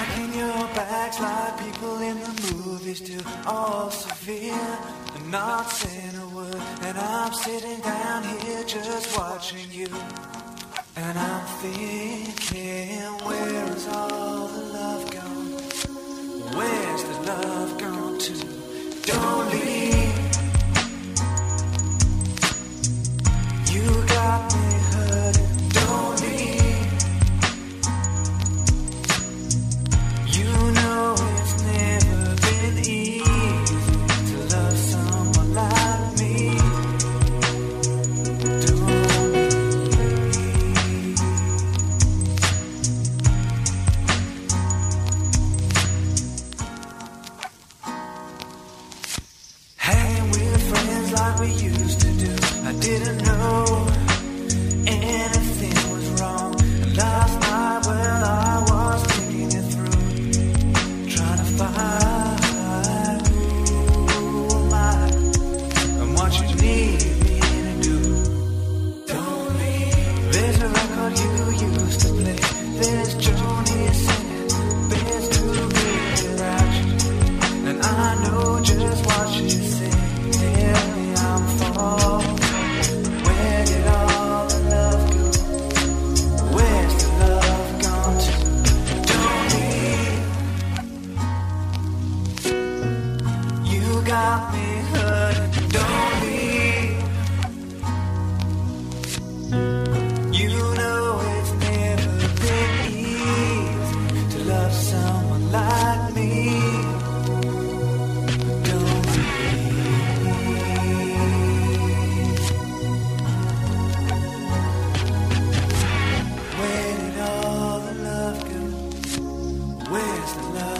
Packing your bags like people in the movies do, all severe and not saying a word. And I'm sitting down here just watching you, and I'm thinking, where is all the love gone? Where's the love gone to? Don't leave. You got me hurting. Don't leave. You know it's never been easy to love someone like me. Don't leave. Hanging with friends like we used to do. I didn't know anything was wrong. And last night, well, I was thinking it through, trying to find who am I and what you need me to do. Don't leave. There's a record you used to play. There's Joni singing. There's too big without you. And I know just what you say. Tell me I'm falling. Where did all the love go? Where's the love gone to? Don't leave. You got me hurting. Don't leave. You know it's never been easy to love someone like me. Don't leave. Where did all the love go? Where's the love?